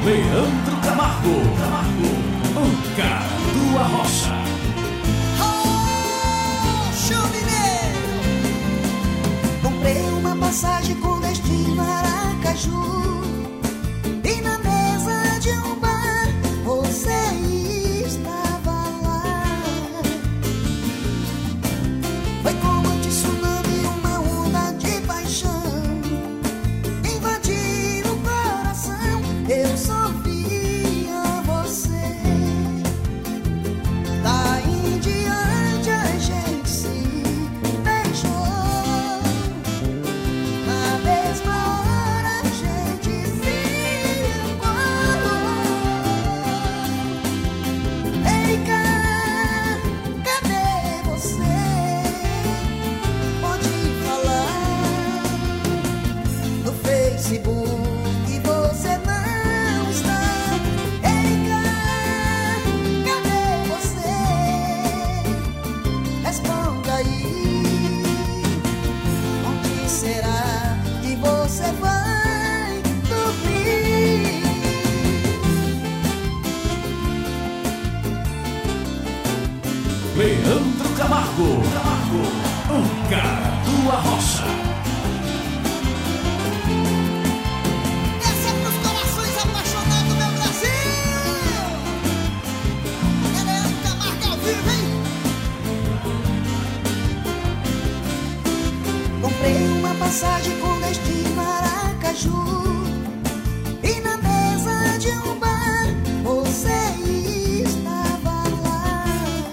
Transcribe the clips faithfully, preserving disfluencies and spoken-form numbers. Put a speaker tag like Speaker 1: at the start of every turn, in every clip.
Speaker 1: Leandro Camargo, Camargo, o cara do Arrocha.
Speaker 2: Oh, chame meu! Comprei uma passagem com destino a Aracaju, e na mesa de um bar você estava lá. Foi como um tsunami, uma onda de paixão invadiu o coração. Eu só via você. Daí em diante a gente se beijou. Na mesma hora a gente se amou. Erika, cadê você? Pode falar no Facebook. Você não está. Erika, cadê você? Responda aí. Onde será que você vai dormir?
Speaker 1: Leandro Camargo, Camargo, o cara do Arrocha.
Speaker 2: Essa é pros corações apaixonados, meu Brasil. É Leandro Camargo ao vivo, hein? Comprei uma passagem com destino a Aracaju, e na mesa de um bar você estava lá.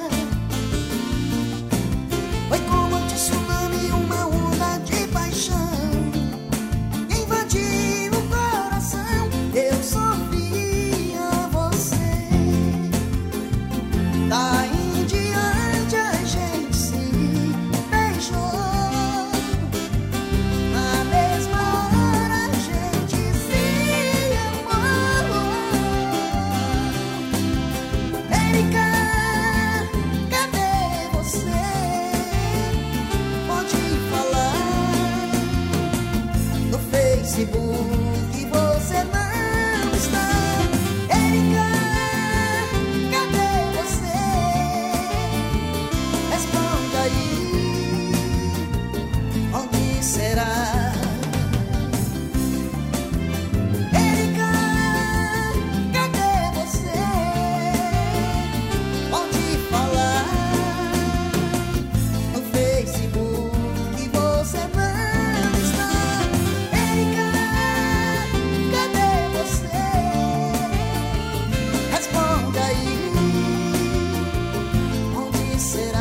Speaker 2: Foi como um tsunami, uma onda de paixão invadiu o coração. Eu só via você. Daí em diante a gente se beijou. Na mesma hora a gente se amou. Erika, cadê você? Pode falar no Facebook. Você não está. Erika, cadê você? Responda aí. Onde será? Erika, cadê você? Pode falar no Facebook. Você não está. Erika, cadê você? Responda aí. Onde será?